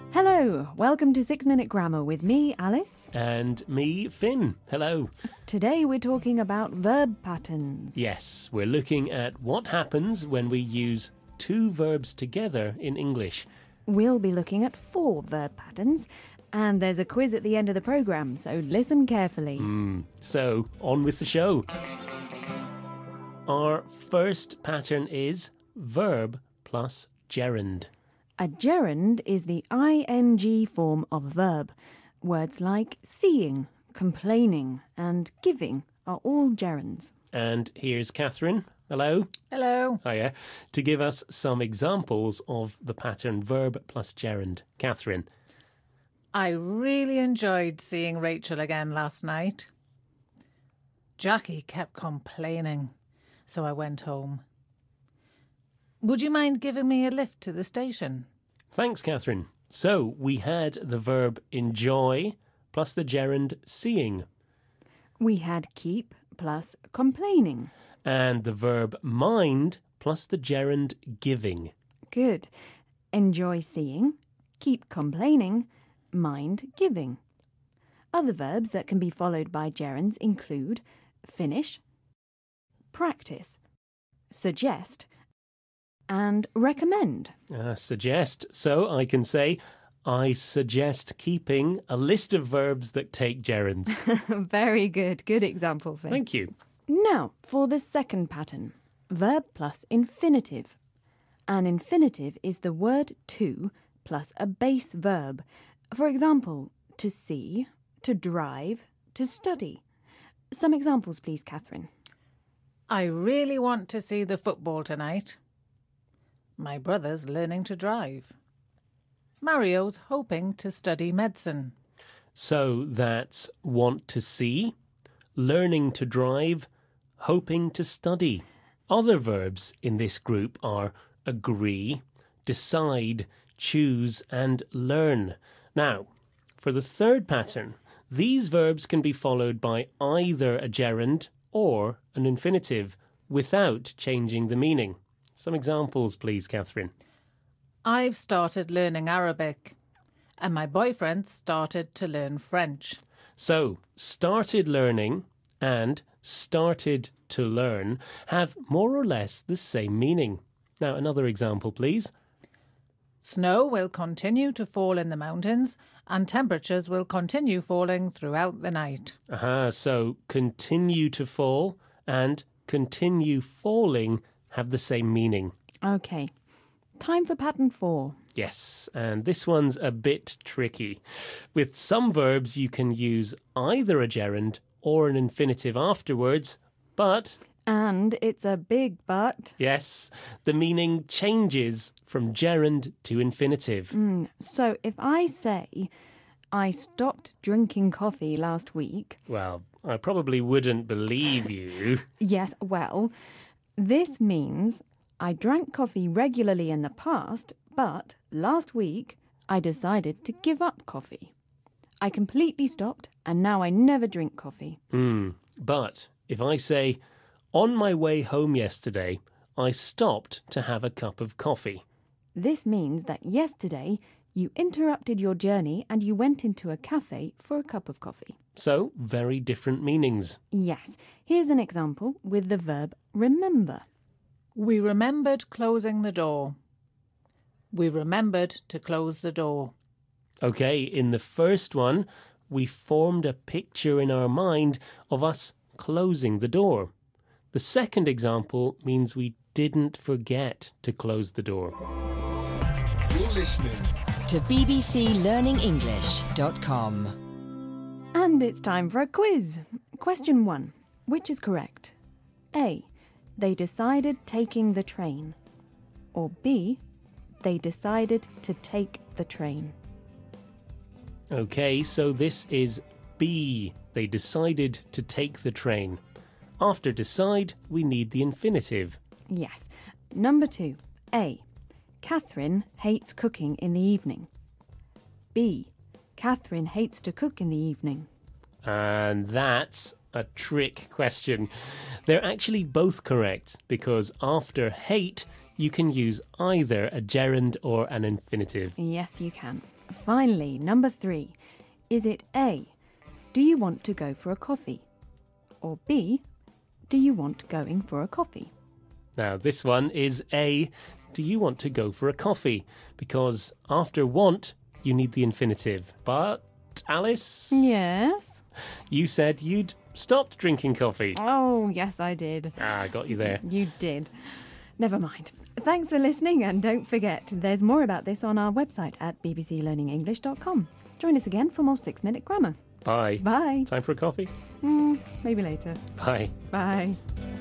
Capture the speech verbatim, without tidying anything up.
Hello, welcome to Six Minute Grammar with me, Alice. And me, Finn. Hello. Today we're talking about verb patterns. Yes, we're looking at what happens when we use two verbs together in English. We'll be looking at four verb patterns, and there's a quiz at the end of the programme, so listen carefully. Mm, so, on with the show. Our first pattern is verb plus gerund. A gerund is the ing form of a verb. Words like seeing, complaining, and giving are all gerunds. And here's Catherine. Hello. Hello. Hiya. To give us some examples of the pattern verb plus gerund. Catherine. I really enjoyed seeing Rachel again last night. Jackie kept complaining, so I went home. Would you mind giving me a lift to the station? Thanks, Catherine. So, we had the verb enjoy plus the gerund seeing. We had keep plus complaining. And the verb mind plus the gerund giving. Good. Enjoy seeing, keep complaining, mind giving. Other verbs that can be followed by gerunds include finish, practice, suggest, and recommend. Uh, suggest. So I can say, I suggest keeping a list of verbs that take gerunds. Very good. Good example, Finn. Thank you. Now, for the second pattern, verb plus infinitive. An infinitive is the word to plus a base verb. For example, to see, to drive, to study. Some examples, please, Catherine. I really want to see the football tonight. My brother's learning to drive. Mario's hoping to study medicine. So that's want to see, learning to drive, hoping to study. Other verbs in this group are agree, decide, choose, and learn. Now, for the third pattern, these verbs can be followed by either a gerund or an infinitive without changing the meaning. Some examples, please, Catherine. I've started learning Arabic, and my boyfriend started to learn French. So, started learning and started to learn have more or less the same meaning. Now, another example, please. Snow will continue to fall in the mountains, and temperatures will continue falling throughout the night. Aha, so continue to fall and continue falling have the same meaning. Okay. Time for pattern four. Yes, and this one's a bit tricky. With some verbs, you can use either a gerund or an infinitive afterwards, but... And it's a big but. Yes, the meaning changes from gerund to infinitive. Mm, so if I say, I stopped drinking coffee last week... Well, I probably wouldn't believe you. Yes, well, this means I drank coffee regularly in the past, but last week I decided to give up coffee. I completely stopped, and now I never drink coffee. Mm, but if I say... On my way home yesterday, I stopped to have a cup of coffee. This means that yesterday you interrupted your journey and you went into a cafe for a cup of coffee. So, very different meanings. Yes. Here's an example with the verb remember. We remembered closing the door. We remembered to close the door. Okay, in the first one, we formed a picture in our mind of us closing the door. The second example means we didn't forget to close the door. You're listening to b b c learning english dot com. And it's time for a quiz. Question one. Which is correct? A. They decided taking the train. Or B. They decided to take the train. Okay, so this is B. They decided to take the train. After decide, we need the infinitive. Yes. Number two. A. Catherine hates cooking in the evening. B. Catherine hates to cook in the evening. And that's a trick question. They're actually both correct because after hate, you can use either a gerund or an infinitive. Yes, you can. Finally, number three. Is it A, do you want to go for a coffee? Or B, do you want going for a coffee? Now, this one is A, do you want to go for a coffee? Because after want, you need the infinitive. But, Alice, Yes? you said you'd stopped drinking coffee. Oh, yes, I did. Ah, I got you there. You did. Never mind. Thanks for listening, and don't forget, there's more about this on our website at b b c learning english dot com. Join us again for more Six Minute Grammar. Bye. Bye. Time for a coffee? Mm, maybe later. Bye. Bye.